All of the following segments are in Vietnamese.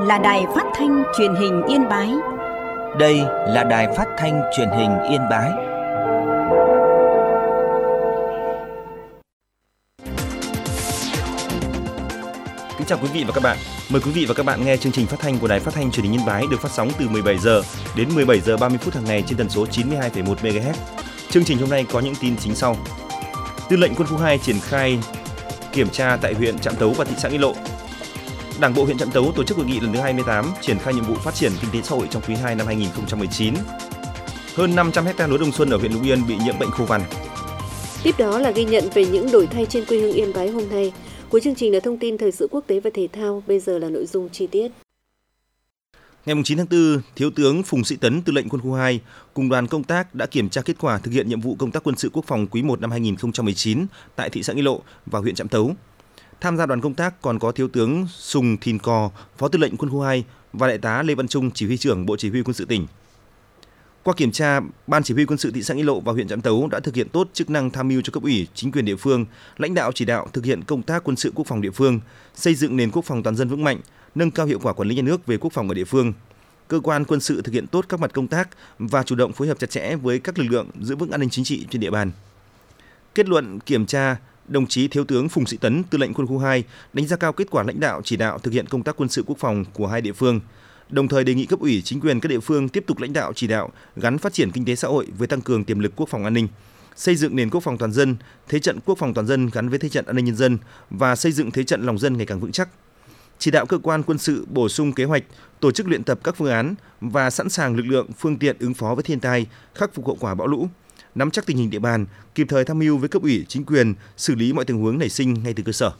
là Đài Phát thanh Truyền hình Yên Bái. Đây là Đài Phát thanh Truyền hình Yên Bái. Kính chào quý vị và các bạn. Mời quý vị và các bạn nghe chương trình phát thanh của Đài Phát thanh Truyền hình Yên Bái được phát sóng từ 17 giờ đến 17 giờ 30 phút hàng ngày trên tần số 92,1 MHz. Chương trình hôm nay có những tin chính sau. Tư lệnh Quân khu 2 triển khai kiểm tra tại huyện Trạm Tấu và thị xã Nghĩa Lộ. Đảng bộ huyện Trạm Tấu tổ chức hội nghị lần thứ 28 triển khai nhiệm vụ phát triển kinh tế xã hội trong quý 2 năm 2019. Hơn 500 ha lúa đông xuân ở huyện Lục Yên bị nhiễm bệnh khô vằn. Tiếp đó là ghi nhận về những đổi thay trên quê hương Yên Bái hôm nay. Cuối chương trình là thông tin thời sự quốc tế và thể thao, bây giờ là nội dung chi tiết. Ngày 9 tháng 4, Thiếu tướng Phùng Sĩ Tấn, Tư lệnh Quân khu 2 cùng đoàn công tác đã kiểm tra kết quả thực hiện nhiệm vụ công tác quân sự quốc phòng quý 1 năm 2019 tại thị xã Nghĩa Lộ và huyện Trạm Tấu. Tham gia đoàn công tác còn có Thiếu tướng Sùng Thìn Cò, Phó Tư lệnh Quân khu 2 và Đại tá Lê Văn Trung, Chỉ huy trưởng Bộ Chỉ huy Quân sự tỉnh. Qua kiểm tra, Ban Chỉ huy Quân sự thị xã Nghĩa Lộ và huyện Trạm Tấu đã thực hiện tốt chức năng tham mưu cho cấp ủy, chính quyền địa phương, lãnh đạo chỉ đạo thực hiện công tác quân sự quốc phòng địa phương, xây dựng nền quốc phòng toàn dân vững mạnh, nâng cao hiệu quả quản lý nhà nước về quốc phòng ở địa phương. Cơ quan quân sự thực hiện tốt các mặt công tác và chủ động phối hợp chặt chẽ với các lực lượng giữ vững an ninh chính trị trên địa bàn. Kết luận kiểm tra, đồng chí Thiếu tướng Phùng Sĩ Tấn, Tư lệnh Quân khu 2 đánh giá cao kết quả lãnh đạo chỉ đạo thực hiện công tác quân sự quốc phòng của hai địa phương, đồng thời đề nghị cấp ủy chính quyền các địa phương tiếp tục lãnh đạo chỉ đạo gắn phát triển kinh tế xã hội với tăng cường tiềm lực quốc phòng an ninh, xây dựng nền quốc phòng toàn dân, thế trận quốc phòng toàn dân gắn với thế trận an ninh nhân dân và xây dựng thế trận lòng dân ngày càng vững chắc. Chỉ đạo cơ quan quân sự bổ sung kế hoạch, tổ chức luyện tập các phương án và sẵn sàng lực lượng, phương tiện ứng phó với thiên tai, khắc phục hậu quả bão lũ, nắm chắc tình hình địa bàn, kịp thời tham mưu với cấp ủy chính quyền, xử lý mọi tình huống nảy sinh ngay từ cơ sở.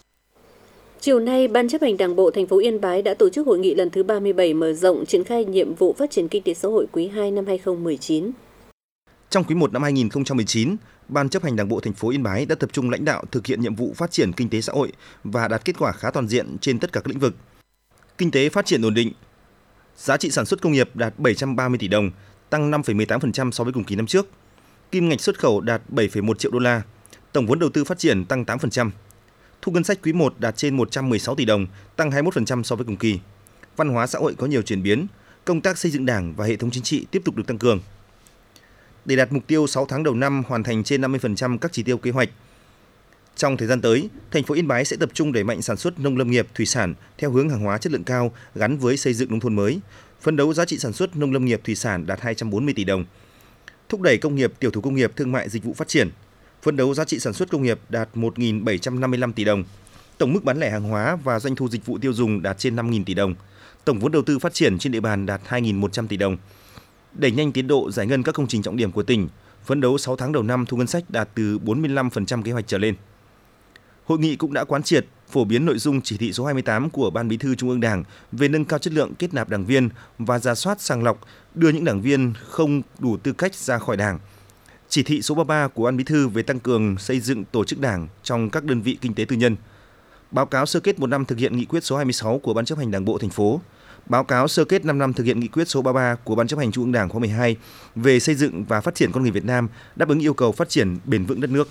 Chiều nay, Ban chấp hành Đảng bộ thành phố Yên Bái đã tổ chức hội nghị lần thứ 37 mở rộng triển khai nhiệm vụ phát triển kinh tế xã hội quý 2 năm 2019. Trong quý 1 năm 2019, Ban chấp hành Đảng bộ thành phố Yên Bái đã tập trung lãnh đạo thực hiện nhiệm vụ phát triển kinh tế xã hội và đạt kết quả khá toàn diện trên tất cả các lĩnh vực. Kinh tế phát triển ổn định, giá trị sản xuất công nghiệp đạt 730 tỷ đồng, tăng 5,18% so với cùng kỳ năm trước. Kim ngạch xuất khẩu đạt 7,1 triệu đô la, tổng vốn đầu tư phát triển tăng 8%. Thu ngân sách quý 1 đạt trên 116 tỷ đồng, tăng 21% so với cùng kỳ. Văn hóa xã hội có nhiều chuyển biến, công tác xây dựng Đảng và hệ thống chính trị tiếp tục được tăng cường. Để đạt mục tiêu 6 tháng đầu năm hoàn thành trên 50% các chỉ tiêu kế hoạch. Trong thời gian tới, thành phố Yên Bái sẽ tập trung đẩy mạnh sản xuất nông lâm nghiệp, thủy sản theo hướng hàng hóa chất lượng cao gắn với xây dựng nông thôn mới, phấn đấu giá trị sản xuất nông lâm nghiệp thủy sản đạt 240 tỷ đồng. Thúc đẩy công nghiệp, tiểu thủ công nghiệp, thương mại dịch vụ phát triển, phấn đấu giá trị sản xuất công nghiệp đạt 1.755 tỷ đồng, tổng mức bán lẻ hàng hóa và doanh thu dịch vụ tiêu dùng đạt trên 5.000 tỷ đồng, tổng vốn đầu tư phát triển trên địa bàn đạt 2.100 tỷ đồng. Đẩy nhanh tiến độ giải ngân các công trình trọng điểm của tỉnh, phấn đấu 6 tháng đầu năm thu ngân sách đạt từ 45% kế hoạch trở lên. Hội nghị cũng đã quán triệt, phổ biến nội dung chỉ thị số 28 của Ban Bí thư Trung ương Đảng về nâng cao chất lượng kết nạp đảng viên và rà soát sàng lọc đưa những đảng viên không đủ tư cách ra khỏi Đảng. Chỉ thị số 33 của Ban Bí thư về tăng cường xây dựng tổ chức Đảng trong các đơn vị kinh tế tư nhân. Báo cáo sơ kết 1 năm thực hiện nghị quyết số 26 của Ban chấp hành Đảng bộ thành phố. Báo cáo sơ kết 5 năm thực hiện nghị quyết số 33 của Ban chấp hành Trung ương Đảng khóa 12 về xây dựng và phát triển con người Việt Nam đáp ứng yêu cầu phát triển bền vững đất nước.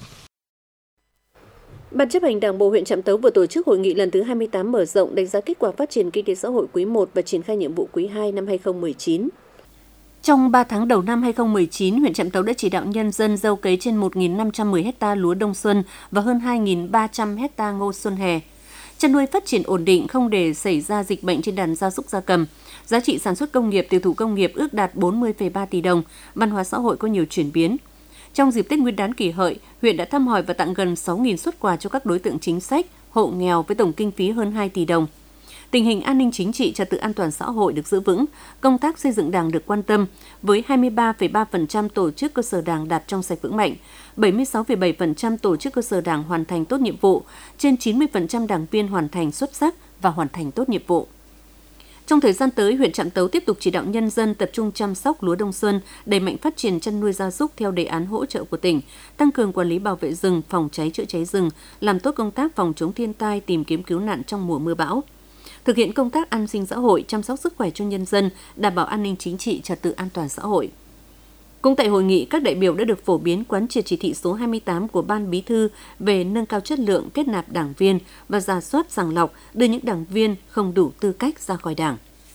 Ban chấp hành Đảng bộ huyện Trạm Tấu vừa tổ chức hội nghị lần thứ 28 mở rộng đánh giá kết quả phát triển kinh tế xã hội quý 1 và triển khai nhiệm vụ quý 2 năm 2019. Trong 3 tháng đầu năm 2019, huyện Trạm Tấu đã chỉ đạo nhân dân gieo cấy trên 1.510 ha lúa đông xuân và hơn 2.300 ha ngô xuân hè. Chăn nuôi phát triển ổn định, không để xảy ra dịch bệnh trên đàn gia súc gia cầm. Giá trị sản xuất công nghiệp, tiêu thụ công nghiệp ước đạt 40,3 tỷ đồng. Văn hóa xã hội có nhiều chuyển biến. Trong dịp Tết Nguyên đán Kỷ Hợi, huyện đã thăm hỏi và tặng gần 6.000 suất quà cho các đối tượng chính sách, hộ nghèo với tổng kinh phí hơn 2 tỷ đồng. Tình hình an ninh chính trị, trật tự an toàn xã hội được giữ vững, công tác xây dựng Đảng được quan tâm, với 23,3% tổ chức cơ sở Đảng đạt trong sạch vững mạnh, 76,7% tổ chức cơ sở Đảng hoàn thành tốt nhiệm vụ, trên 90% đảng viên hoàn thành xuất sắc và hoàn thành tốt nhiệm vụ. Trong thời gian tới, huyện Trạm Tấu tiếp tục chỉ đạo nhân dân tập trung chăm sóc lúa đông xuân, đẩy mạnh phát triển chăn nuôi gia súc theo đề án hỗ trợ của tỉnh, tăng cường quản lý bảo vệ rừng, phòng cháy chữa cháy rừng, làm tốt công tác phòng chống thiên tai, tìm kiếm cứu nạn trong mùa mưa bão. Thực hiện công tác an sinh xã hội, chăm sóc sức khỏe cho nhân dân, đảm bảo an ninh chính trị, trật tự an toàn xã hội. Cũng tại hội nghị, các đại biểu đã được phổ biến quán triệt chỉ thị số 28 của Ban Bí thư về nâng cao chất lượng kết nạp đảng viên và rà soát sàng lọc đưa những đảng viên không đủ tư cách ra khỏi Đảng.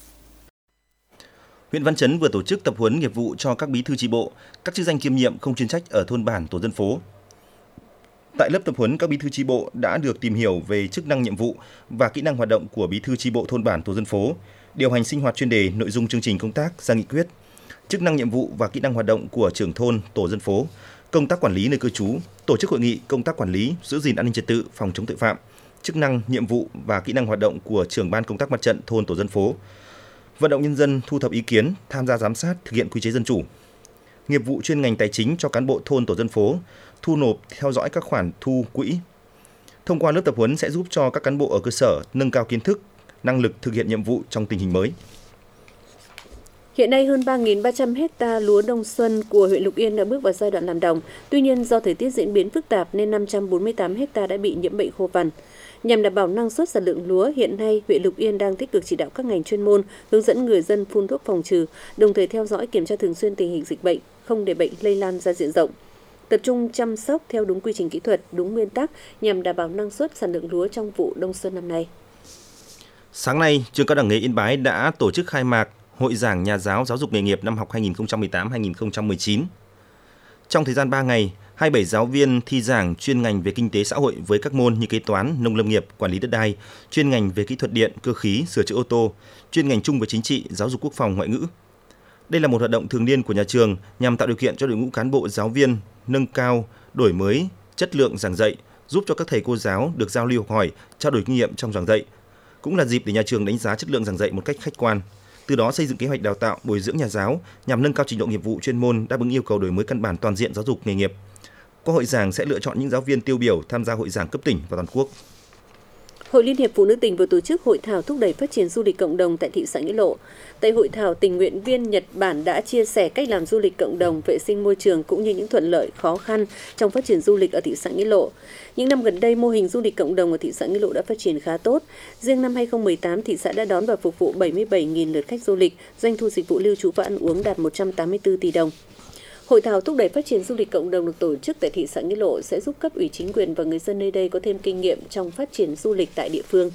Huyện Văn Chấn vừa tổ chức tập huấn nghiệp vụ cho các bí thư chi bộ, các chức danh kiêm nhiệm không chuyên trách ở thôn bản, tổ dân phố. Tại lớp tập huấn, các bí thư chi bộ đã được tìm hiểu về chức năng, nhiệm vụ và kỹ năng hoạt động của bí thư chi bộ thôn bản, tổ dân phố, điều hành sinh hoạt chuyên đề, nội dung chương trình công tác, ra nghị quyết, chức năng, nhiệm vụ và kỹ năng hoạt động của trưởng thôn, tổ dân phố, công tác quản lý nơi cư trú, tổ chức hội nghị, công tác quản lý, giữ gìn an ninh trật tự, phòng chống tội phạm, chức năng, nhiệm vụ và kỹ năng hoạt động của trưởng ban công tác mặt trận thôn, tổ dân phố, vận động nhân dân thu thập ý kiến, tham gia giám sát, thực hiện quy chế dân chủ. Nghiệp vụ chuyên ngành tài chính cho cán bộ thôn, tổ dân phố, thu nộp, theo dõi các khoản thu quỹ. Thông qua lớp tập huấn sẽ giúp cho các cán bộ ở cơ sở nâng cao kiến thức, năng lực thực hiện nhiệm vụ trong tình hình mới. Hiện nay, hơn 3.300 ha lúa đông xuân của huyện Lục Yên đã bước vào giai đoạn làm đồng. Tuy nhiên, do thời tiết diễn biến phức tạp nên 548 ha đã bị nhiễm bệnh khô vằn. Nhằm đảm bảo năng suất sản lượng lúa, hiện nay huyện Lục Yên đang tích cực chỉ đạo các ngành chuyên môn hướng dẫn người dân phun thuốc phòng trừ, đồng thời theo dõi kiểm tra thường xuyên tình hình dịch bệnh, không để bệnh lây lan ra diện rộng. Tập trung chăm sóc theo đúng quy trình kỹ thuật, đúng nguyên tắc nhằm đảm bảo năng suất sản lượng lúa trong vụ đông xuân năm nay. Sáng nay, Trường Cao đẳng nghề Yên Bái đã tổ chức khai mạc Hội giảng Nhà giáo giáo dục nghề nghiệp năm học 2018-2019. Trong thời gian 3 ngày, 27 giáo viên thi giảng chuyên ngành về kinh tế xã hội với các môn như kế toán, nông lâm nghiệp, quản lý đất đai, chuyên ngành về kỹ thuật điện, cơ khí, sửa chữa ô tô, chuyên ngành chung về chính trị, giáo dục quốc phòng, ngoại ngữ. Đây là một hoạt động thường niên của nhà trường nhằm tạo điều kiện cho đội ngũ cán bộ giáo viên nâng cao, đổi mới chất lượng giảng dạy, giúp cho các thầy cô giáo được giao lưu học hỏi, trao đổi kinh nghiệm trong giảng dạy. Cũng là dịp để nhà trường đánh giá chất lượng giảng dạy một cách khách quan. Từ đó xây dựng kế hoạch đào tạo, bồi dưỡng nhà giáo nhằm nâng cao trình độ nghiệp vụ chuyên môn, đáp ứng yêu cầu đổi mới căn bản toàn diện giáo dục nghề nghiệp. Qua hội giảng sẽ lựa chọn những giáo viên tiêu biểu tham gia hội giảng cấp tỉnh và toàn quốc. Hội Liên hiệp Phụ nữ tỉnh vừa tổ chức hội thảo thúc đẩy phát triển du lịch cộng đồng tại thị xã Nghĩa Lộ. Tại hội thảo, tình nguyện viên Nhật Bản đã chia sẻ cách làm du lịch cộng đồng, vệ sinh môi trường cũng như những thuận lợi, khó khăn trong phát triển du lịch ở thị xã Nghĩa Lộ. Những năm gần đây, mô hình du lịch cộng đồng ở thị xã Nghĩa Lộ đã phát triển khá tốt. Riêng năm 2018, thị xã đã đón và phục vụ 77.000 lượt khách du lịch, doanh thu dịch vụ lưu trú và ăn uống đạt 184 tỷ đồng. Hội thảo thúc đẩy phát triển du lịch cộng đồng được tổ chức tại thị xã Nghĩa Lộ sẽ giúp cấp ủy chính quyền và người dân nơi đây có thêm kinh nghiệm trong phát triển du lịch tại địa phương.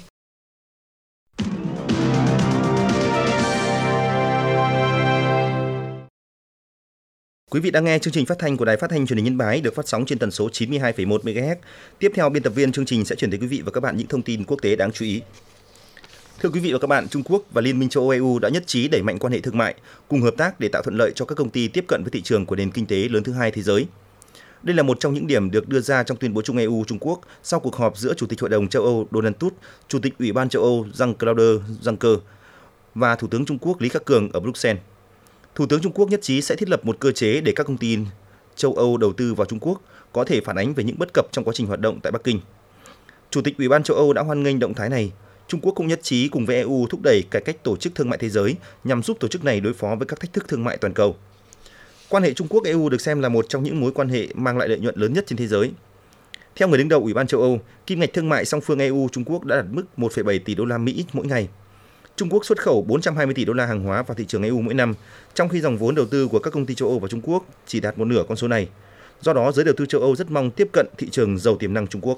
Quý vị đang nghe chương trình phát thanh của Đài Phát thanh Truyền hình Yên Bái được phát sóng trên tần số 92,1 MHz. Tiếp theo, biên tập viên chương trình sẽ chuyển tới quý vị và các bạn những thông tin quốc tế đáng chú ý. Thưa quý vị và các bạn, Trung Quốc và Liên minh châu Âu EU đã nhất trí đẩy mạnh quan hệ thương mại, cùng hợp tác để tạo thuận lợi cho các công ty tiếp cận với thị trường của nền kinh tế lớn thứ hai thế giới. Đây là một trong những điểm được đưa ra trong tuyên bố chung EU Trung Quốc sau cuộc họp giữa Chủ tịch Hội đồng châu Âu Donald Tusk, Chủ tịch Ủy ban châu Âu Jean-Claude Juncker và Thủ tướng Trung Quốc Lý Khắc Cường ở Bruxelles. Thủ tướng Trung Quốc nhất trí sẽ thiết lập một cơ chế để các công ty châu Âu đầu tư vào Trung Quốc có thể phản ánh về những bất cập trong quá trình hoạt động tại Bắc Kinh. Chủ tịch Ủy ban châu Âu đã hoan nghênh động thái này. Trung Quốc cũng nhất trí cùng với EU thúc đẩy cải cách Tổ chức Thương mại Thế giới nhằm giúp tổ chức này đối phó với các thách thức thương mại toàn cầu. Quan hệ Trung Quốc-EU được xem là một trong những mối quan hệ mang lại lợi nhuận lớn nhất trên thế giới. Theo người đứng đầu Ủy ban châu Âu, kim ngạch thương mại song phương EU-Trung Quốc đã đạt mức 1,7 tỷ đô la Mỹ mỗi ngày. Trung Quốc xuất khẩu 420 tỷ đô la hàng hóa vào thị trường EU mỗi năm, trong khi dòng vốn đầu tư của các công ty châu Âu vào Trung Quốc chỉ đạt một nửa con số này. Do đó, giới đầu tư châu Âu rất mong tiếp cận thị trường giàu tiềm năng Trung Quốc.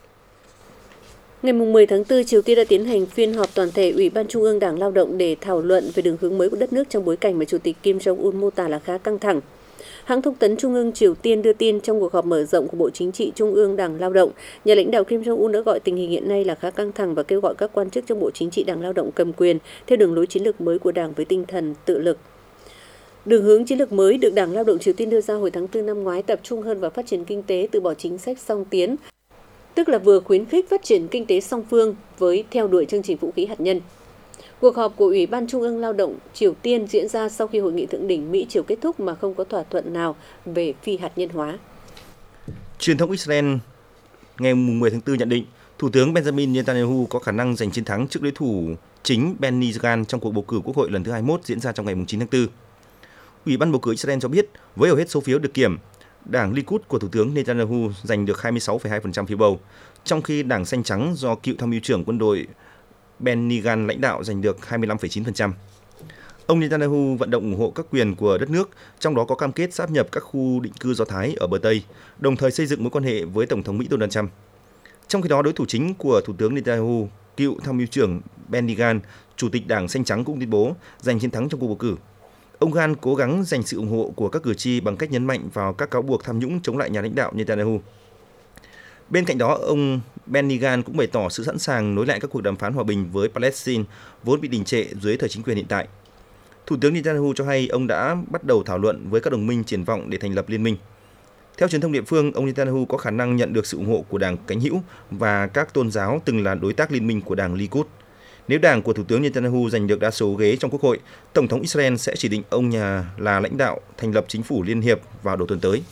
Ngày 10 tháng 4, Triều Tiên đã tiến hành phiên họp toàn thể Ủy ban Trung ương Đảng Lao động để thảo luận về đường hướng mới của đất nước trong bối cảnh mà Chủ tịch Kim Jong-un mô tả là khá căng thẳng. Hãng thông tấn Trung ương Triều Tiên đưa tin trong cuộc họp mở rộng của Bộ Chính trị Trung ương Đảng Lao động, nhà lãnh đạo Kim Jong-un đã gọi tình hình hiện nay là khá căng thẳng và kêu gọi các quan chức trong Bộ Chính trị Đảng Lao động cầm quyền theo đường lối chiến lược mới của Đảng với tinh thần tự lực. Đường hướng chiến lược mới được Đảng Lao động Triều Tiên đưa ra hồi tháng 4 năm ngoái tập trung hơn vào phát triển kinh tế, từ bỏ chính sách song tiến, tức là vừa khuyến khích phát triển kinh tế song phương với theo đuổi chương trình vũ khí hạt nhân. Cuộc họp của Ủy ban Trung ương Lao động Triều Tiên diễn ra sau khi hội nghị thượng đỉnh Mỹ-Triều kết thúc mà không có thỏa thuận nào về phi hạt nhân hóa. Truyền thông Israel ngày 10 tháng 4 nhận định Thủ tướng Benjamin Netanyahu có khả năng giành chiến thắng trước đối thủ chính Benny Gantz trong cuộc bầu cử Quốc hội lần thứ 21 diễn ra trong ngày 9 tháng 4. Ủy ban bầu cử Israel cho biết với hầu hết số phiếu được kiểm, Đảng Likud của Thủ tướng Netanyahu giành được 26,2% phiếu bầu, trong khi Đảng Xanh Trắng do cựu tham mưu trưởng quân đội Benny Gantz lãnh đạo giành được 25,9%. Ông Netanyahu vận động ủng hộ các quyền của đất nước, trong đó có cam kết sáp nhập các khu định cư Do Thái ở bờ Tây, đồng thời xây dựng mối quan hệ với Tổng thống Mỹ Donald Trump. Trong khi đó, đối thủ chính của Thủ tướng Netanyahu, cựu tham mưu trưởng Benny Gantz, Chủ tịch Đảng Xanh Trắng cũng tuyên bố giành chiến thắng trong cuộc bầu cử. Ông Gantz cố gắng giành sự ủng hộ của các cử tri bằng cách nhấn mạnh vào các cáo buộc tham nhũng chống lại nhà lãnh đạo Netanyahu. Bên cạnh đó, ông Benny Gantz cũng bày tỏ sự sẵn sàng nối lại các cuộc đàm phán hòa bình với Palestine vốn bị đình trệ dưới thời chính quyền hiện tại. Thủ tướng Netanyahu cho hay ông đã bắt đầu thảo luận với các đồng minh triển vọng để thành lập liên minh. Theo truyền thông địa phương, ông Netanyahu có khả năng nhận được sự ủng hộ của đảng cánh hữu và các tôn giáo từng là đối tác liên minh của đảng Likud. Nếu đảng của Thủ tướng Netanyahu giành được đa số ghế trong Quốc hội, Tổng thống Israel sẽ chỉ định ông là lãnh đạo thành lập chính phủ liên hiệp vào đầu tuần tới.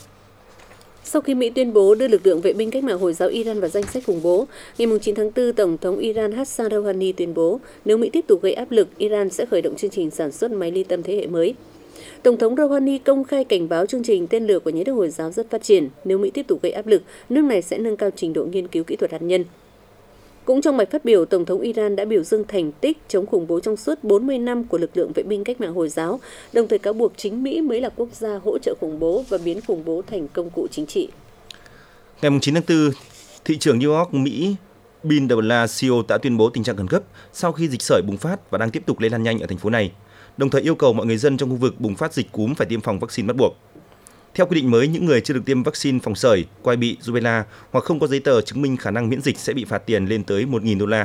Sau khi Mỹ tuyên bố đưa lực lượng vệ binh cách mạng Hồi giáo Iran vào danh sách khủng bố, ngày 9 tháng 4, Tổng thống Iran Hassan Rouhani tuyên bố nếu Mỹ tiếp tục gây áp lực, Iran sẽ khởi động chương trình sản xuất máy ly tâm thế hệ mới. Tổng thống Rouhani công khai cảnh báo chương trình tên lửa của nhà nước Hồi giáo rất phát triển. Nếu Mỹ tiếp tục gây áp lực, nước này sẽ nâng cao trình độ nghiên cứu kỹ thuật hạt nhân. Cũng trong bài phát biểu, Tổng thống Iran đã biểu dương thành tích chống khủng bố trong suốt 40 năm của lực lượng vệ binh cách mạng Hồi giáo, đồng thời cáo buộc chính Mỹ mới là quốc gia hỗ trợ khủng bố và biến khủng bố thành công cụ chính trị. Ngày 9 tháng 4, thị trưởng New York, Mỹ Bill de Blasio đã tuyên bố tình trạng khẩn cấp sau khi dịch sởi bùng phát và đang tiếp tục lây lan nhanh ở thành phố này, đồng thời yêu cầu mọi người dân trong khu vực bùng phát dịch cúm phải tiêm phòng vaccine bắt buộc. Theo quy định mới, những người chưa được tiêm vaccine phòng sởi, quai bị, rubella hoặc không có giấy tờ chứng minh khả năng miễn dịch sẽ bị phạt tiền lên tới $1.000.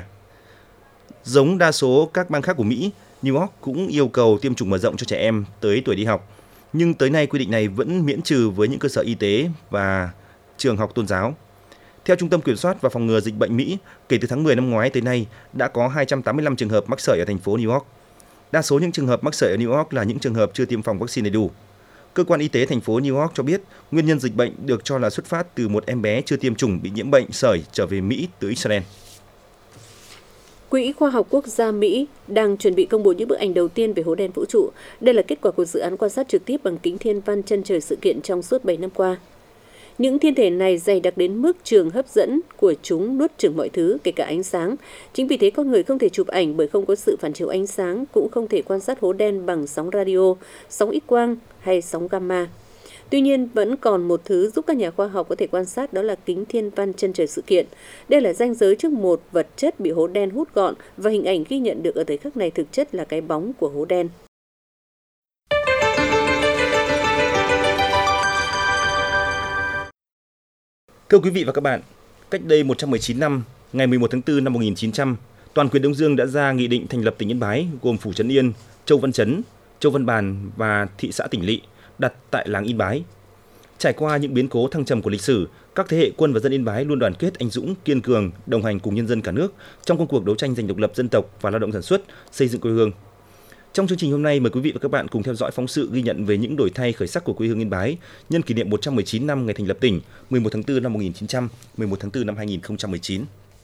Giống đa số các bang khác của Mỹ, New York cũng yêu cầu tiêm chủng mở rộng cho trẻ em tới tuổi đi học. Nhưng tới nay quy định này vẫn miễn trừ với những cơ sở y tế và trường học tôn giáo. Theo Trung tâm Kiểm soát và Phòng ngừa Dịch bệnh Mỹ, kể từ tháng 10 năm ngoái tới nay đã có 285 trường hợp mắc sởi ở thành phố New York. Đa số những trường hợp mắc sởi ở New York là những trường hợp chưa tiêm phòng vaccine đầy đủ. Cơ quan y tế thành phố New York cho biết nguyên nhân dịch bệnh được cho là xuất phát từ một em bé chưa tiêm chủng bị nhiễm bệnh sởi trở về Mỹ từ Israel. Quỹ Khoa học Quốc gia Mỹ đang chuẩn bị công bố những bức ảnh đầu tiên về hố đen vũ trụ. Đây là kết quả của dự án quan sát trực tiếp bằng kính thiên văn chân trời sự kiện trong suốt 7 năm qua. Những thiên thể này dày đặc đến mức trường hấp dẫn của chúng nuốt chửng mọi thứ, kể cả ánh sáng. Chính vì thế con người không thể chụp ảnh bởi không có sự phản chiếu ánh sáng, cũng không thể quan sát hố đen bằng sóng radio, sóng X-quang hay sóng gamma. Tuy nhiên, vẫn còn một thứ giúp các nhà khoa học có thể quan sát, đó là kính thiên văn chân trời sự kiện. Đây là ranh giới trước một vật chất bị hố đen hút gọn và hình ảnh ghi nhận được ở thời khắc này thực chất là cái bóng của hố đen. Thưa quý vị và các bạn, cách đây 119 năm, ngày 11 tháng 4 năm 1900, toàn quyền Đông Dương đã ra nghị định thành lập tỉnh Yên Bái gồm Phủ Trấn Yên, Châu Văn Trấn, Châu Văn Bàn và thị xã Tỉnh Lỵ, đặt tại làng Yên Bái. Trải qua những biến cố thăng trầm của lịch sử, các thế hệ quân và dân Yên Bái luôn đoàn kết anh dũng, kiên cường, đồng hành cùng nhân dân cả nước trong công cuộc đấu tranh giành độc lập dân tộc và lao động sản xuất, xây dựng quê hương. Trong chương trình hôm nay, mời quý vị và các bạn cùng theo dõi phóng sự ghi nhận về những đổi thay khởi sắc của quê hương Yên Bái nhân kỷ niệm 119 năm ngày thành lập tỉnh, 11 tháng 4 năm 1900, 11 tháng 4 năm 2019.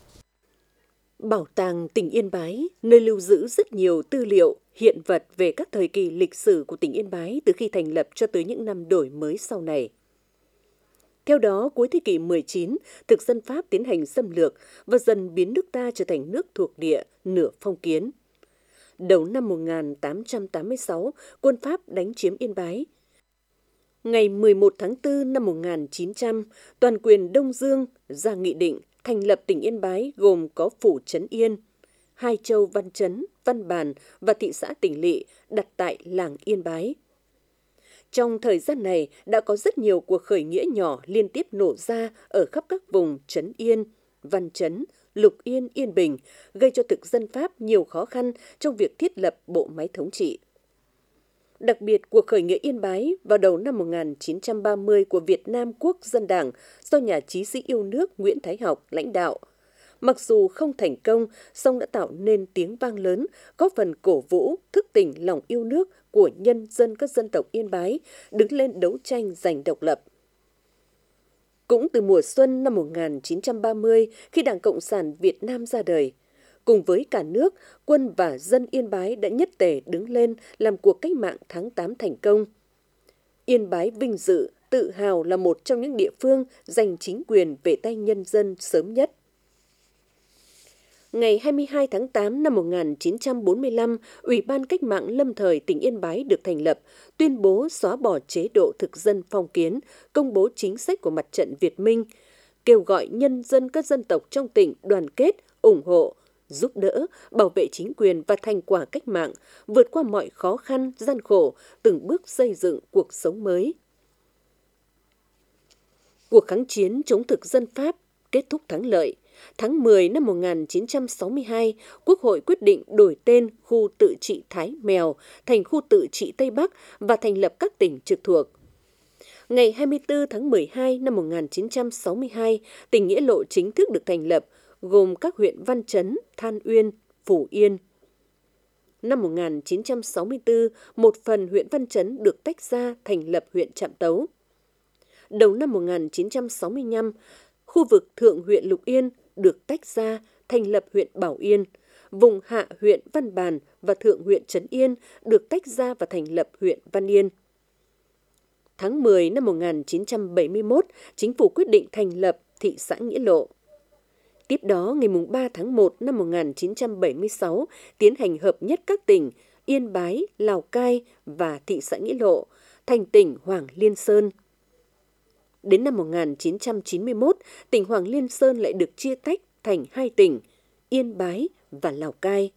Bảo tàng tỉnh Yên Bái, nơi lưu giữ rất nhiều tư liệu, hiện vật về các thời kỳ lịch sử của tỉnh Yên Bái từ khi thành lập cho tới những năm đổi mới sau này. Theo đó, cuối thế kỷ 19, thực dân Pháp tiến hành xâm lược và dần biến nước ta trở thành nước thuộc địa, nửa phong kiến. Đầu năm 1886, quân Pháp đánh chiếm Yên Bái. Ngày 11 tháng 4 năm 1900, toàn quyền Đông Dương ra nghị định thành lập tỉnh Yên Bái gồm có Phủ Trấn Yên, hai châu Văn Trấn, Văn Bàn và thị xã Tỉnh Lỵ đặt tại làng Yên Bái. Trong thời gian này đã có rất nhiều cuộc khởi nghĩa nhỏ liên tiếp nổ ra ở khắp các vùng Trấn Yên, Văn Trấn, Lục Yên, Yên Bình, gây cho thực dân Pháp nhiều khó khăn trong việc thiết lập bộ máy thống trị. Đặc biệt, cuộc khởi nghĩa Yên Bái vào đầu năm 1930 của Việt Nam Quốc dân Đảng do nhà chí sĩ yêu nước Nguyễn Thái Học lãnh đạo. Mặc dù không thành công, song đã tạo nên tiếng vang lớn, góp phần cổ vũ, thức tỉnh lòng yêu nước của nhân dân các dân tộc Yên Bái, đứng lên đấu tranh giành độc lập. Cũng từ mùa xuân năm 1930, khi Đảng Cộng sản Việt Nam ra đời, cùng với cả nước, quân và dân Yên Bái đã nhất tề đứng lên làm cuộc cách mạng tháng 8 thành công. Yên Bái vinh dự, tự hào là một trong những địa phương giành chính quyền về tay nhân dân sớm nhất. Ngày 22 tháng 8 năm 1945, Ủy ban Cách mạng lâm thời tỉnh Yên Bái được thành lập, tuyên bố xóa bỏ chế độ thực dân phong kiến, công bố chính sách của Mặt trận Việt Minh, kêu gọi nhân dân các dân tộc trong tỉnh đoàn kết, ủng hộ, giúp đỡ, bảo vệ chính quyền và thành quả cách mạng, vượt qua mọi khó khăn, gian khổ, từng bước xây dựng cuộc sống mới. Cuộc kháng chiến chống thực dân Pháp kết thúc thắng lợi. Tháng 10 năm 1962, Quốc hội quyết định đổi tên khu tự trị Thái Mèo thành khu tự trị Tây Bắc và thành lập các tỉnh trực thuộc. Ngày 24 tháng 12 năm 1962, tỉnh Nghĩa Lộ chính thức được thành lập, gồm các huyện Văn Chấn, Than Uyên, Phù Yên. Năm 1964, một phần huyện Văn Chấn được tách ra thành lập huyện Trạm Tấu. Đầu năm 1965, khu vực thượng huyện Lục Yên được tách ra thành lập huyện Bảo Yên. Vùng hạ huyện Văn Bàn và thượng huyện Trấn Yên được tách ra và thành lập huyện Văn Yên. Tháng 10 năm 1971, Chính phủ quyết định thành lập thị xã Nghĩa Lộ. Tiếp đó, ngày 3 tháng 1 năm 1976, tiến hành hợp nhất các tỉnh Yên Bái, Lào Cai và thị xã Nghĩa Lộ thành tỉnh Hoàng Liên Sơn. Đến năm 1991, tỉnh Hoàng Liên Sơn lại được chia tách thành hai tỉnh, Yên Bái và Lào Cai.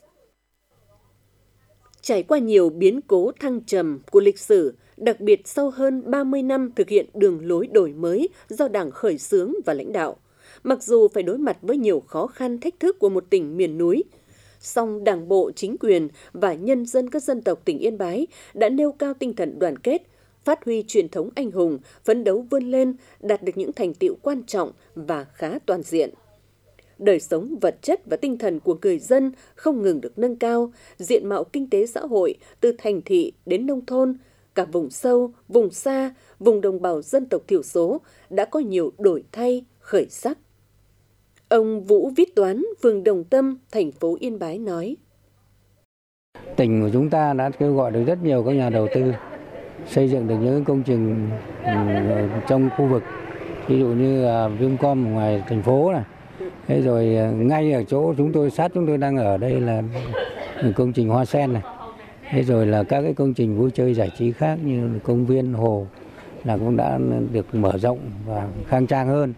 Trải qua nhiều biến cố thăng trầm của lịch sử, đặc biệt sau hơn 30 năm thực hiện đường lối đổi mới do Đảng khởi xướng và lãnh đạo, mặc dù phải đối mặt với nhiều khó khăn thách thức của một tỉnh miền núi, song Đảng bộ, chính quyền và nhân dân các dân tộc tỉnh Yên Bái đã nêu cao tinh thần đoàn kết, phát huy truyền thống anh hùng, phấn đấu vươn lên, đạt được những thành tựu quan trọng và khá toàn diện. Đời sống vật chất và tinh thần của người dân không ngừng được nâng cao, diện mạo kinh tế xã hội từ thành thị đến nông thôn, cả vùng sâu, vùng xa, vùng đồng bào dân tộc thiểu số đã có nhiều đổi thay, khởi sắc. Ông Vũ Viết Toán, phường Đồng Tâm, thành phố Yên Bái nói: Tỉnh của chúng ta đã kêu gọi được rất nhiều các nhà đầu tư xây dựng được những công trình trong khu vực, ví dụ như Vincom ngoài thành phố này, thế rồi ngay ở chỗ chúng tôi đang ở đây là công trình Hoa Sen này, thế rồi là các cái công trình vui chơi giải trí khác như công viên hồ là cũng đã được mở rộng và khang trang hơn.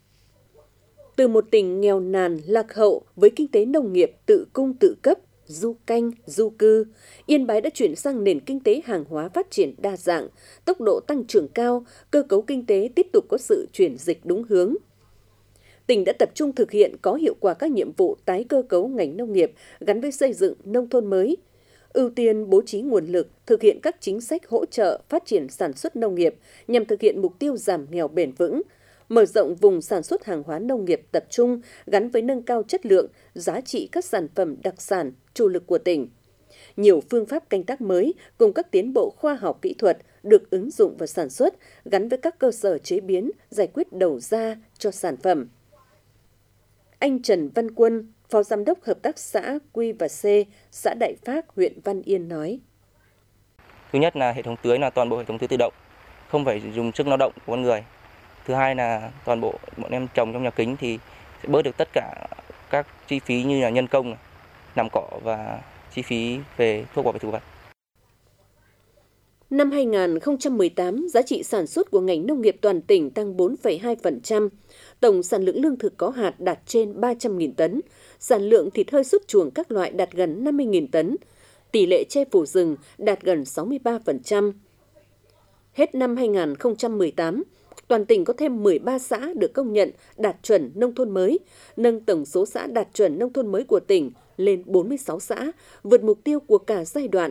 Từ một tỉnh nghèo nàn, lạc hậu với kinh tế nông nghiệp tự cung tự cấp, du canh, du cư, Yên Bái đã chuyển sang nền kinh tế hàng hóa phát triển đa dạng, tốc độ tăng trưởng cao, cơ cấu kinh tế tiếp tục có sự chuyển dịch đúng hướng. Tỉnh đã tập trung thực hiện có hiệu quả các nhiệm vụ tái cơ cấu ngành nông nghiệp gắn với xây dựng nông thôn mới, ưu tiên bố trí nguồn lực thực hiện các chính sách hỗ trợ phát triển sản xuất nông nghiệp nhằm thực hiện mục tiêu giảm nghèo bền vững, mở rộng vùng sản xuất hàng hóa nông nghiệp tập trung gắn với nâng cao chất lượng, giá trị các sản phẩm đặc sản, chủ lực của tỉnh. Nhiều phương pháp canh tác mới cùng các tiến bộ khoa học kỹ thuật được ứng dụng vào sản xuất gắn với các cơ sở chế biến, giải quyết đầu ra cho sản phẩm. Anh Trần Văn Quân, Phó Giám đốc Hợp tác xã Q và C, xã Đại Phác, huyện Văn Yên nói: Thứ nhất là hệ thống tưới là toàn bộ hệ thống tưới tự động, không phải dùng sức lao động của con người. Thứ hai là toàn bộ bọn em trồng trong nhà kính thì sẽ bớt được tất cả các chi phí như là nhân công, làm cỏ và chi phí về thuốc bảo vệ thực vật. Năm 2018, giá trị sản xuất của ngành nông nghiệp toàn tỉnh tăng 4,2%. Tổng sản lượng lương thực có hạt đạt trên 300.000 tấn. Sản lượng thịt hơi xuất chuồng các loại đạt gần 50.000 tấn. Tỷ lệ che phủ rừng đạt gần 63%. Hết năm 2018, toàn tỉnh có thêm 13 xã được công nhận đạt chuẩn nông thôn mới, nâng tổng số xã đạt chuẩn nông thôn mới của tỉnh lên 46 xã, vượt mục tiêu của cả giai đoạn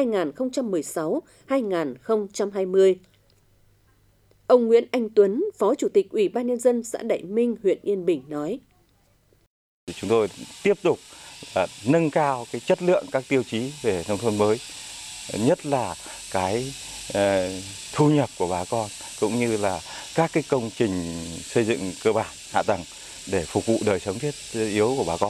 2016-2020. Ông Nguyễn Anh Tuấn, Phó Chủ tịch Ủy ban Nhân dân xã Đại Minh, huyện Yên Bình nói: Chúng tôi tiếp tục nâng cao cái chất lượng các tiêu chí về nông thôn mới, nhất là cái thu nhập của bà con cũng như là các cái công trình xây dựng cơ bản hạ tầng để phục vụ đời sống thiết yếu của bà con.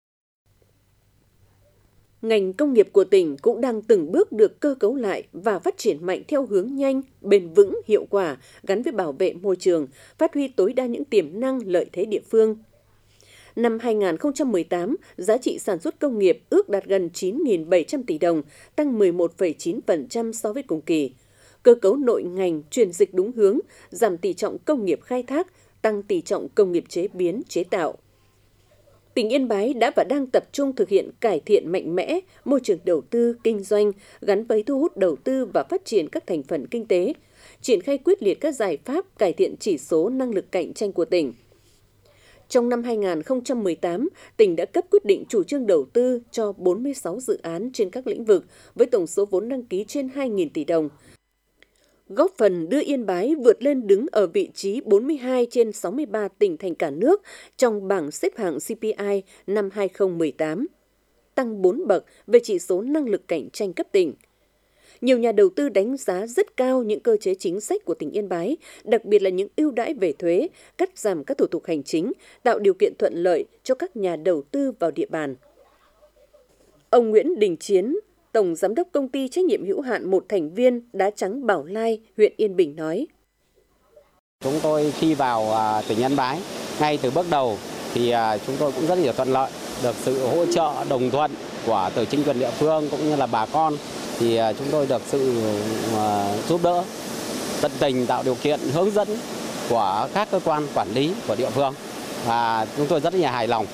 Ngành công nghiệp của tỉnh cũng đang từng bước được cơ cấu lại và phát triển mạnh theo hướng nhanh, bền vững, hiệu quả, gắn với bảo vệ môi trường, phát huy tối đa những tiềm năng lợi thế địa phương. Năm 2018, giá trị sản xuất công nghiệp ước đạt gần 9.700 tỷ đồng, tăng 11,9% so với cùng kỳ. Cơ cấu nội ngành chuyển dịch đúng hướng, giảm tỷ trọng công nghiệp khai thác, tăng tỷ trọng công nghiệp chế biến, chế tạo. Tỉnh Yên Bái đã và đang tập trung thực hiện cải thiện mạnh mẽ môi trường đầu tư, kinh doanh, gắn với thu hút đầu tư và phát triển các thành phần kinh tế, triển khai quyết liệt các giải pháp cải thiện chỉ số năng lực cạnh tranh của tỉnh. Trong năm 2018, tỉnh đã cấp quyết định chủ trương đầu tư cho 46 dự án trên các lĩnh vực với tổng số vốn đăng ký trên 2.000 tỷ đồng, góp phần đưa Yên Bái vượt lên đứng ở vị trí 42 trên 63 tỉnh thành cả nước trong bảng xếp hạng CPI năm 2018, tăng 4 bậc về chỉ số năng lực cạnh tranh cấp tỉnh. Nhiều nhà đầu tư đánh giá rất cao những cơ chế chính sách của tỉnh Yên Bái, đặc biệt là những ưu đãi về thuế, cắt giảm các thủ tục hành chính, tạo điều kiện thuận lợi cho các nhà đầu tư vào địa bàn. Ông Nguyễn Đình Chiến, Tổng Giám đốc Công ty Trách nhiệm hữu hạn một thành viên Đá Trắng Bảo Lai, huyện Yên Bình nói. Chúng tôi khi vào tỉnh Yên Bái, ngay từ bước đầu thì chúng tôi cũng rất là thuận lợi, được sự hỗ trợ đồng thuận của từ chính quyền địa phương cũng như là bà con, thì chúng tôi được sự giúp đỡ, tận tình tạo điều kiện hướng dẫn của các cơ quan quản lý của địa phương và chúng tôi rất là hài lòng.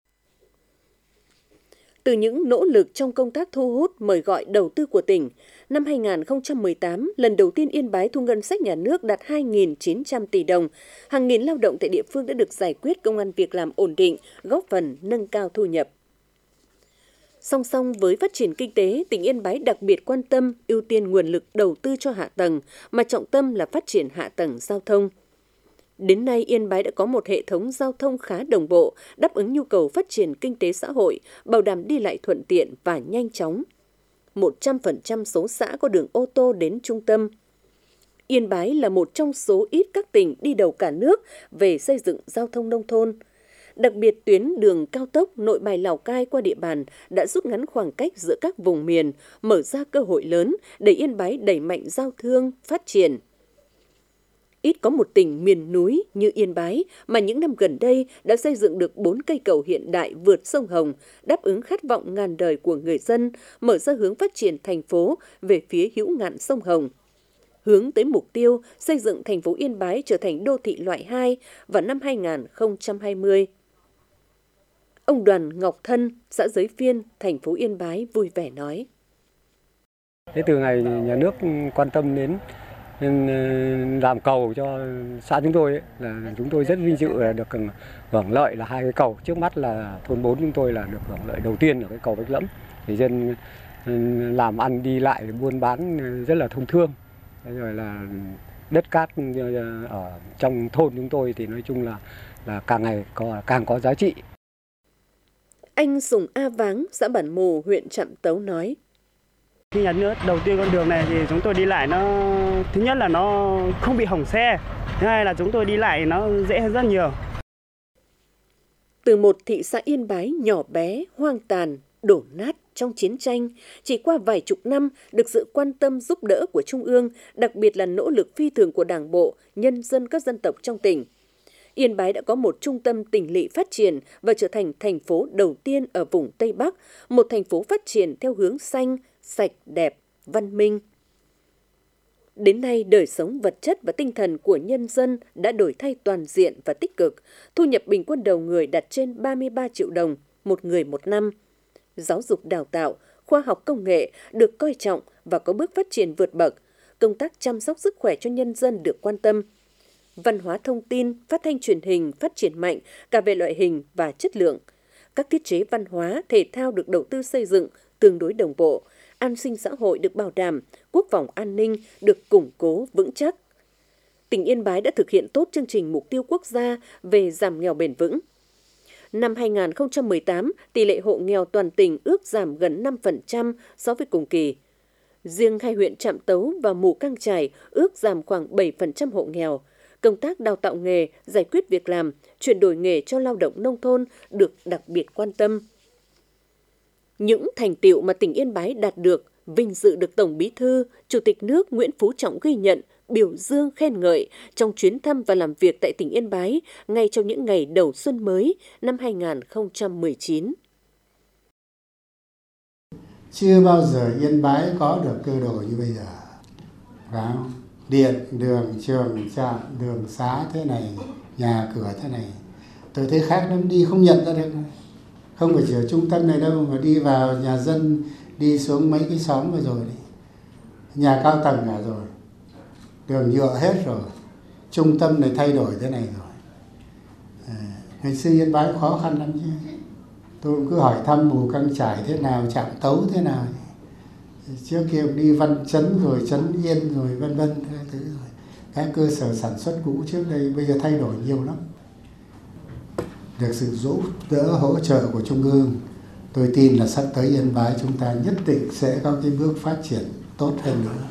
Từ những nỗ lực trong công tác thu hút mời gọi đầu tư của tỉnh, năm 2018, lần đầu tiên Yên Bái thu ngân sách nhà nước đạt 2.900 tỷ đồng. Hàng nghìn lao động tại địa phương đã được giải quyết công ăn việc làm ổn định, góp phần nâng cao thu nhập. Song song với phát triển kinh tế, tỉnh Yên Bái đặc biệt quan tâm, ưu tiên nguồn lực đầu tư cho hạ tầng, mà trọng tâm là phát triển hạ tầng giao thông. Đến nay, Yên Bái đã có một hệ thống giao thông khá đồng bộ, đáp ứng nhu cầu phát triển kinh tế xã hội, bảo đảm đi lại thuận tiện và nhanh chóng. 100% số xã có đường ô tô đến trung tâm. Yên Bái là một trong số ít các tỉnh đi đầu cả nước về xây dựng giao thông nông thôn. Đặc biệt, tuyến đường cao tốc Nội Bài Lào Cai qua địa bàn đã rút ngắn khoảng cách giữa các vùng miền, mở ra cơ hội lớn để Yên Bái đẩy mạnh giao thương, phát triển. Ít có một tỉnh miền núi như Yên Bái mà những năm gần đây đã xây dựng được 4 cây cầu hiện đại vượt sông Hồng, đáp ứng khát vọng ngàn đời của người dân, mở ra hướng phát triển thành phố về phía hữu ngạn sông Hồng. Hướng tới mục tiêu xây dựng thành phố Yên Bái trở thành đô thị loại 2 vào năm 2020. Ông Đoàn Ngọc Thân, xã Giới Phiên, thành phố Yên Bái vui vẻ nói. Từ ngày nhà nước quan tâm đến làm cầu cho xã chúng tôi là chúng tôi rất vinh dự là được hưởng lợi là 2 cái cầu. Trước mắt là thôn 4 chúng tôi là được hưởng lợi đầu tiên là cái cầu Bạch Lẫm. Thì dân làm ăn đi lại buôn bán rất là thông thương. Rồi là đất cát ở trong thôn chúng tôi thì nói chung là càng ngày càng có giá trị. Anh Sùng A Váng, xã Bản Mù, huyện Trạm Tấu nói. Khi nhà nước đầu tư con đường này thì chúng tôi đi lại thứ nhất là nó không bị hỏng xe, thứ hai là chúng tôi đi lại nó dễ hơn rất nhiều. Từ một thị xã Yên Bái nhỏ bé, hoang tàn, đổ nát trong chiến tranh, chỉ qua vài chục năm được sự quan tâm giúp đỡ của Trung ương, đặc biệt là nỗ lực phi thường của Đảng bộ, nhân dân các dân tộc trong tỉnh. Yên Bái đã có một trung tâm tỉnh lỵ phát triển và trở thành thành phố đầu tiên ở vùng Tây Bắc, một thành phố phát triển theo hướng xanh, sạch, đẹp, văn minh. Đến nay, đời sống vật chất và tinh thần của nhân dân đã đổi thay toàn diện và tích cực, thu nhập bình quân đầu người đạt trên 33 triệu đồng một người một năm. Giáo dục đào tạo, khoa học công nghệ được coi trọng và có bước phát triển vượt bậc, công tác chăm sóc sức khỏe cho nhân dân được quan tâm. Văn hóa thông tin, phát thanh truyền hình phát triển mạnh cả về loại hình và chất lượng. Các thiết chế văn hóa, thể thao được đầu tư xây dựng tương đối đồng bộ, an sinh xã hội được bảo đảm, quốc phòng an ninh được củng cố vững chắc. Tỉnh Yên Bái đã thực hiện tốt chương trình mục tiêu quốc gia về giảm nghèo bền vững. Năm 2018, tỷ lệ hộ nghèo toàn tỉnh ước giảm gần 5% so với cùng kỳ. Riêng 2 huyện Trạm Tấu và Mù Cang Chải ước giảm khoảng 7% hộ nghèo. Công tác đào tạo nghề, giải quyết việc làm, chuyển đổi nghề cho lao động nông thôn được đặc biệt quan tâm. Những thành tựu mà tỉnh Yên Bái đạt được, vinh dự được Tổng Bí thư, Chủ tịch nước Nguyễn Phú Trọng ghi nhận, biểu dương khen ngợi trong chuyến thăm và làm việc tại tỉnh Yên Bái ngay trong những ngày đầu xuân mới năm 2019. Chưa bao giờ Yên Bái có được cơ đồ như bây giờ. Phải không? Điện, đường, trường, trạm, đường xá thế này, nhà cửa thế này. Tôi thấy khác lắm, đi không nhận ra được. Không phải chỉ ở trung tâm này đâu, mà đi vào nhà dân, đi xuống mấy cái xóm vừa rồi. Nhà cao tầng cả rồi. Đường nhựa hết rồi. Trung tâm này thay đổi thế này rồi. Ngày xưa Yên Bái khó khăn lắm chứ. Tôi cũng cứ hỏi thăm Mù Căng Chải thế nào, Trạm Tấu thế nào. Trước kia đi Văn Chấn rồi Trấn Yên rồi vân vân thứ rồi. Các cơ sở sản xuất cũ trước đây bây giờ thay đổi nhiều lắm. Được sự giúp đỡ hỗ trợ của Trung ương, tôi tin là sắp tới Yên Bái chúng ta nhất định sẽ có cái bước phát triển tốt hơn nữa.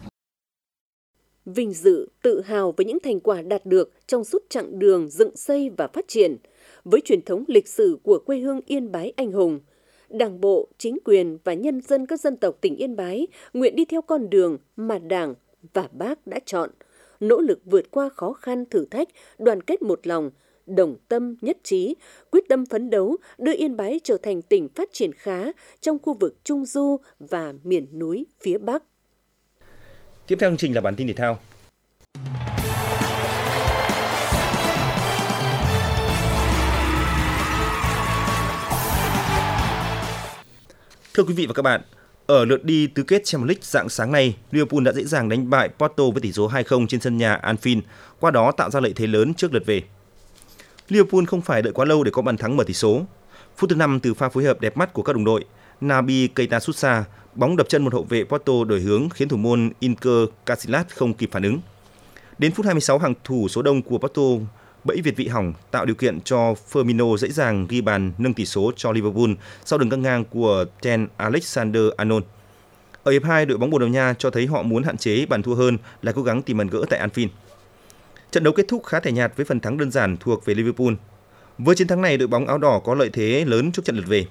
Vinh dự, tự hào với những thành quả đạt được trong suốt chặng đường dựng xây và phát triển, với truyền thống lịch sử của quê hương Yên Bái anh hùng, Đảng bộ, chính quyền và nhân dân các dân tộc tỉnh Yên Bái nguyện đi theo con đường mà Đảng và Bác đã chọn, nỗ lực vượt qua khó khăn thử thách, đoàn kết một lòng, đồng tâm nhất trí, quyết tâm phấn đấu đưa Yên Bái trở thành tỉnh phát triển khá trong khu vực Trung Du và miền núi phía Bắc. Tiếp theo chương trình là bản tin thể thao. Thưa quý vị và các bạn, ở lượt đi tứ kết Champions League rạng sáng nay, Liverpool đã dễ dàng đánh bại Porto với tỷ số 2-0 trên sân nhà Anfield, qua đó tạo ra lợi thế lớn trước lượt về. Liverpool không phải đợi quá lâu để có bàn thắng mở tỷ số. Phút thứ 5 từ pha phối hợp đẹp mắt của các đồng đội, Naby Keita sút xa, bóng đập chân một hậu vệ Porto đổi hướng khiến thủ môn Iker Casillas không kịp phản ứng. Đến phút 26, hàng thủ số đông của Porto bẫy việt vị hỏng tạo điều kiện cho Firmino dễ dàng ghi bàn nâng tỷ số cho Liverpool sau đường căng ngang của Trent Alexander-Arnold. Ở hiệp 2, đội bóng Bồ Đào Nha cho thấy họ muốn hạn chế bàn thua hơn là cố gắng tìm bàn gỡ tại Anfield. Trận đấu kết thúc khá tẻ nhạt với phần thắng đơn giản thuộc về Liverpool. Với chiến thắng này, đội bóng áo đỏ có lợi thế lớn trước trận lượt về.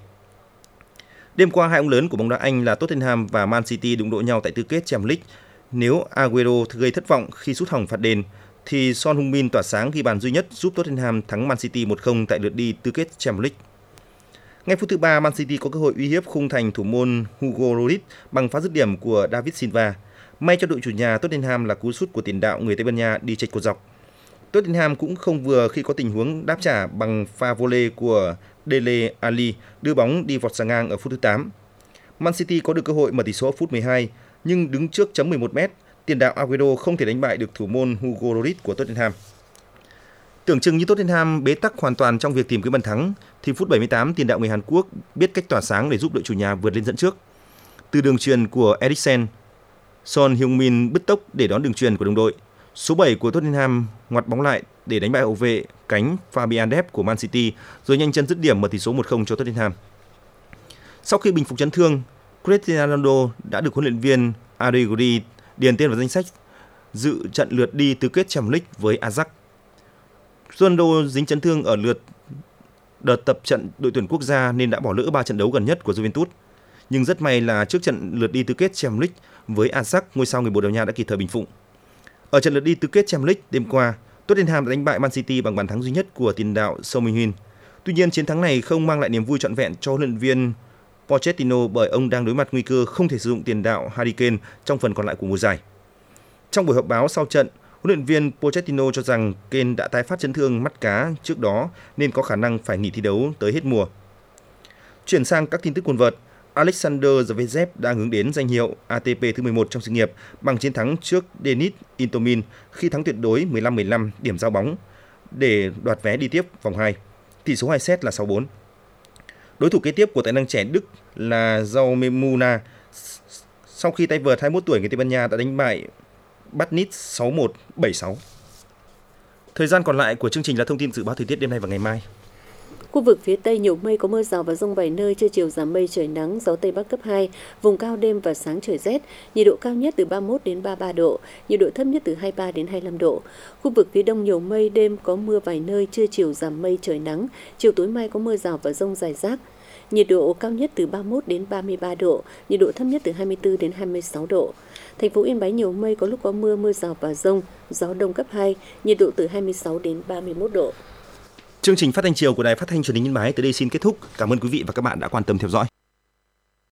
Đêm qua, hai ông lớn của bóng đá Anh là Tottenham và Man City đụng độ nhau tại tứ kết Champions League. Nếu Aguero gây thất vọng khi sút hỏng phạt đền, thì Son Heung-min tỏa sáng ghi bàn duy nhất giúp Tottenham thắng Man City 1-0 tại lượt đi tứ kết Champions League. Ngay phút thứ 3, Man City có cơ hội uy hiếp khung thành thủ môn Hugo Lloris bằng pha dứt điểm của David Silva. May cho đội chủ nhà Tottenham là cú sút của tiền đạo người Tây Ban Nha đi chệch cột dọc. Tottenham cũng không vừa khi có tình huống đáp trả bằng pha volley của Dele Alli đưa bóng đi vọt sang ngang ở phút thứ 8. Man City có được cơ hội mở tỷ số ở phút 12, nhưng đứng trước chấm 11m, tiền đạo Aguero không thể đánh bại được thủ môn Hugo Lloris của Tottenham. Tưởng chừng như Tottenham bế tắc hoàn toàn trong việc tìm kiếm bàn thắng, thì phút 78 tiền đạo người Hàn Quốc biết cách tỏa sáng để giúp đội chủ nhà vượt lên dẫn trước. Từ đường chuyền của Eriksen, Son Heung-min bứt tốc để đón đường chuyền của đồng đội. Số 7 của Tottenham ngoặt bóng lại để đánh bại hậu vệ cánh Fabian Delph của Man City, rồi nhanh chân dứt điểm mở tỷ số 1-0 cho Tottenham. Sau khi bình phục chấn thương, Cristiano Ronaldo đã được huấn luyện viên Allegri điền tên vào danh sách dự trận lượt đi tứ kết Champions League với Ajax. Ronaldo dính chấn thương ở đợt tập trận đội tuyển quốc gia nên đã bỏ lỡ 3 trận đấu gần nhất của Juventus. Nhưng rất may là trước trận lượt đi tứ kết Champions League với Ajax, ngôi sao người Bồ Đào Nha đã kịp thời bình phục. Ở trận lượt đi tứ kết Champions League đêm qua, Tottenham đã đánh bại Man City bằng bàn thắng duy nhất của tiền đạo Son Heung-min. Tuy nhiên, chiến thắng này không mang lại niềm vui trọn vẹn cho huấn luyện viên Pochettino bởi ông đang đối mặt nguy cơ không thể sử dụng tiền đạo Harry Kane trong phần còn lại của mùa giải. Trong buổi họp báo sau trận, huấn luyện viên Pochettino cho rằng Kane đã tái phát chấn thương mắt cá trước đó nên có khả năng phải nghỉ thi đấu tới hết mùa. Chuyển sang các tin tức quần vợt, Alexander Zverev đang hướng đến danh hiệu ATP thứ 11 trong sự nghiệp bằng chiến thắng trước Denis Istomin khi thắng tuyệt đối 15-15 điểm giao bóng để đoạt vé đi tiếp vòng 2. Tỷ số 2 set là 6-4. Đối thủ kế tiếp của tài năng trẻ Đức là Jaume Muna sau khi tay vợt 21 tuổi người Tây Ban Nha đã đánh bại Batnit 6-1, 7-6. Thời gian còn lại của chương trình là thông tin dự báo thời tiết đêm nay và ngày mai. Khu vực phía Tây nhiều mây, có mưa rào và dông vài nơi, trưa chiều giảm mây trời nắng, gió Tây Bắc cấp 2, vùng cao đêm và sáng trời rét, nhiệt độ cao nhất từ 31 đến 33 độ, nhiệt độ thấp nhất từ 23 đến 25 độ. Khu vực phía Đông nhiều mây, đêm có mưa vài nơi, trưa chiều giảm mây trời nắng, chiều tối mai có mưa rào và dông rải rác. nhiệt độ cao nhất từ 31 đến 33 độ, nhiệt độ thấp nhất từ 24 đến 26 độ. Thành phố Yên Bái nhiều mây, có lúc có mưa, mưa rào và dông, gió đông cấp 2, nhiệt độ từ 26 đến 31 độ. Chương trình phát thanh chiều của Đài Phát thanh Truyền hình Yên Bái tới đây xin kết thúc. Cảm ơn quý vị và các bạn đã quan tâm theo dõi.